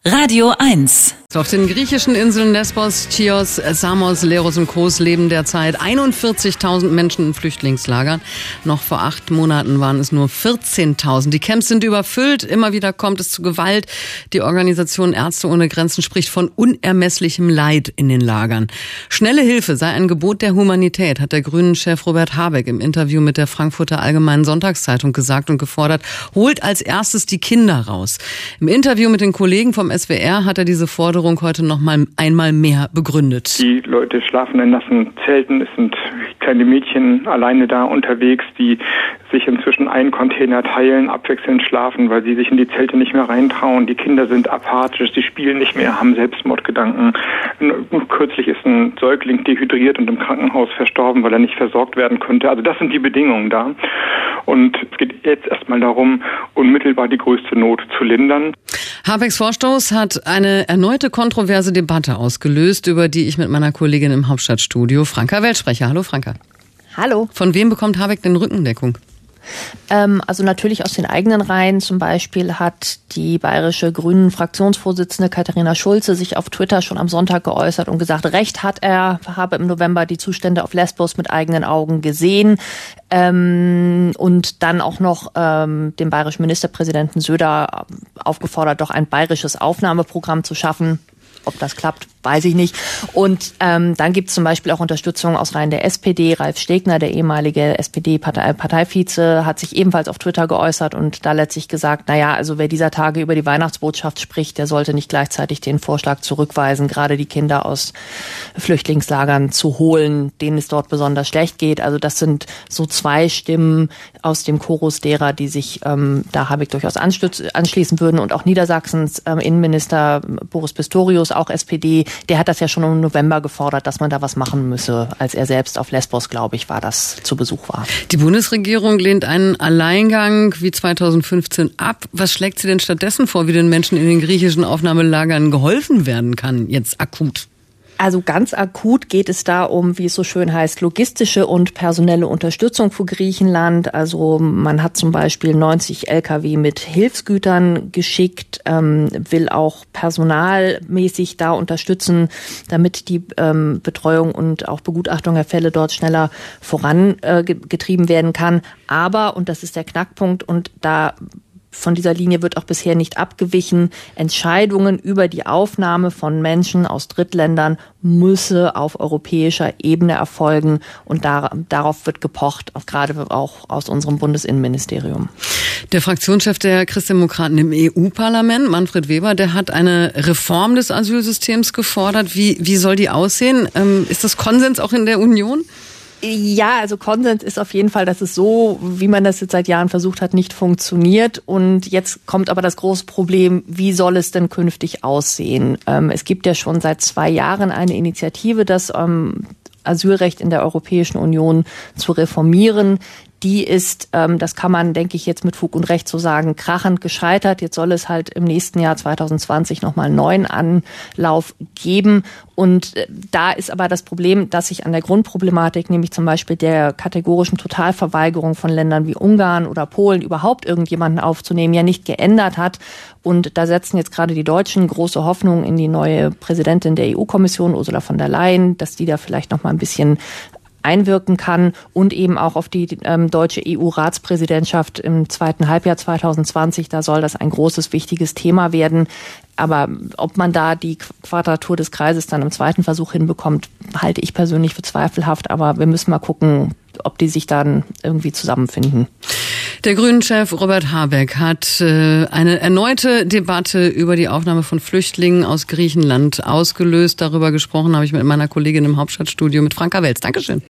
Radio 1. Auf den griechischen Inseln Lesbos, Chios, Samos, Leros und Kos leben derzeit 41.000 Menschen in Flüchtlingslagern. Noch vor 8 Monaten waren es nur 14.000. Die Camps sind überfüllt. Immer wieder kommt es zu Gewalt. Die Organisation Ärzte ohne Grenzen spricht von unermesslichem Leid in den Lagern. Schnelle Hilfe sei ein Gebot der Humanität, hat der Grünen-Chef Robert Habeck im Interview mit der Frankfurter Allgemeinen Sonntagszeitung gesagt und gefordert, holt als erstes die Kinder raus. Im Interview mit den Kollegen vom SWR hat er diese Forderung heute noch einmal mehr begründet. Die Leute schlafen in nassen Zelten. Es sind kleine Mädchen alleine da unterwegs, die sich inzwischen einen Container teilen, abwechselnd schlafen, weil sie sich in die Zelte nicht mehr reintrauen. Die Kinder sind apathisch, sie spielen nicht mehr, haben Selbstmordgedanken. Kürzlich ist ein Säugling dehydriert und im Krankenhaus verstorben, weil er nicht versorgt werden konnte. Also das sind die Bedingungen da. Und es geht jetzt erstmal darum, unmittelbar die größte Not zu lindern. Habecks Vorstoß hat eine erneute kontroverse Debatte ausgelöst, über die ich mit meiner Kollegin im Hauptstadtstudio Franka Welsch spreche. Hallo Franka. Hallo. Von wem bekommt Habeck denn Rückendeckung? Also natürlich aus den eigenen Reihen. Zum Beispiel hat die bayerische Grünen-Fraktionsvorsitzende Katharina Schulze sich auf Twitter schon am Sonntag geäußert und gesagt, Recht hat er, habe im November die Zustände auf Lesbos mit eigenen Augen gesehen. Und dann auch noch den bayerischen Ministerpräsidenten Söder aufgefordert, doch ein bayerisches Aufnahmeprogramm zu schaffen. Ob das klappt, weiß ich nicht. Und dann gibt es zum Beispiel auch Unterstützung aus Reihen der SPD. Ralf Stegner, der ehemalige SPD-Parteivize, hat sich ebenfalls auf Twitter geäußert und da letztlich gesagt, also wer dieser Tage über die Weihnachtsbotschaft spricht, der sollte nicht gleichzeitig den Vorschlag zurückweisen, gerade die Kinder aus Flüchtlingslagern zu holen, denen es dort besonders schlecht geht. Also das sind so 2 Stimmen aus dem Chorus derer, die sich da Habeck durchaus anschließen würden. Und auch Niedersachsens Innenminister Boris Pistorius, auch SPD, der hat das ja schon im November gefordert, dass man da was machen müsse, als er selbst auf Lesbos, glaube ich, zu Besuch war. Die Bundesregierung lehnt einen Alleingang wie 2015 ab. Was schlägt sie denn stattdessen vor, wie den Menschen in den griechischen Aufnahmelagern geholfen werden kann, jetzt akut? Also ganz akut geht es da um, wie es so schön heißt, logistische und personelle Unterstützung für Griechenland. Also man hat zum Beispiel 90 Lkw mit Hilfsgütern geschickt, will auch personalmäßig da unterstützen, damit die Betreuung und auch Begutachtung der Fälle dort schneller vorangetrieben werden kann. Aber, und das ist der Knackpunkt, und von dieser Linie wird auch bisher nicht abgewichen. Entscheidungen über die Aufnahme von Menschen aus Drittländern müsse auf europäischer Ebene erfolgen. Und darauf wird gepocht, auch gerade auch aus unserem Bundesinnenministerium. Der Fraktionschef der Christdemokraten im EU-Parlament, Manfred Weber, der hat eine Reform des Asylsystems gefordert. Wie soll die aussehen? Ist das Konsens auch in der Union? Ja, also Konsens ist auf jeden Fall, dass es so, wie man das jetzt seit Jahren versucht hat, nicht funktioniert. Und jetzt kommt aber das große Problem, wie soll es denn künftig aussehen? Es gibt ja schon seit 2 Jahren eine Initiative, das Asylrecht in der Europäischen Union zu reformieren. Die ist, das kann man, denke ich, jetzt mit Fug und Recht so sagen, krachend gescheitert. Jetzt soll es halt im nächsten Jahr 2020 nochmal einen neuen Anlauf geben. Und da ist aber das Problem, dass sich an der Grundproblematik, nämlich zum Beispiel der kategorischen Totalverweigerung von Ländern wie Ungarn oder Polen, überhaupt irgendjemanden aufzunehmen, ja nicht geändert hat. Und da setzen jetzt gerade die Deutschen große Hoffnung in die neue Präsidentin der EU-Kommission, Ursula von der Leyen, dass die da vielleicht noch mal ein bisschen einwirken kann und eben auch auf die deutsche EU-Ratspräsidentschaft im 2. Halbjahr 2020. Da soll das ein großes, wichtiges Thema werden. Aber ob man da die Quadratur des Kreises dann im 2. Versuch hinbekommt, halte ich persönlich für zweifelhaft. Aber wir müssen mal gucken, ob die sich dann irgendwie zusammenfinden. Der Grünen-Chef Robert Habeck hat eine erneute Debatte über die Aufnahme von Flüchtlingen aus Griechenland ausgelöst. Darüber gesprochen habe ich mit meiner Kollegin im Hauptstadtstudio mit Franka Welsch. Dankeschön.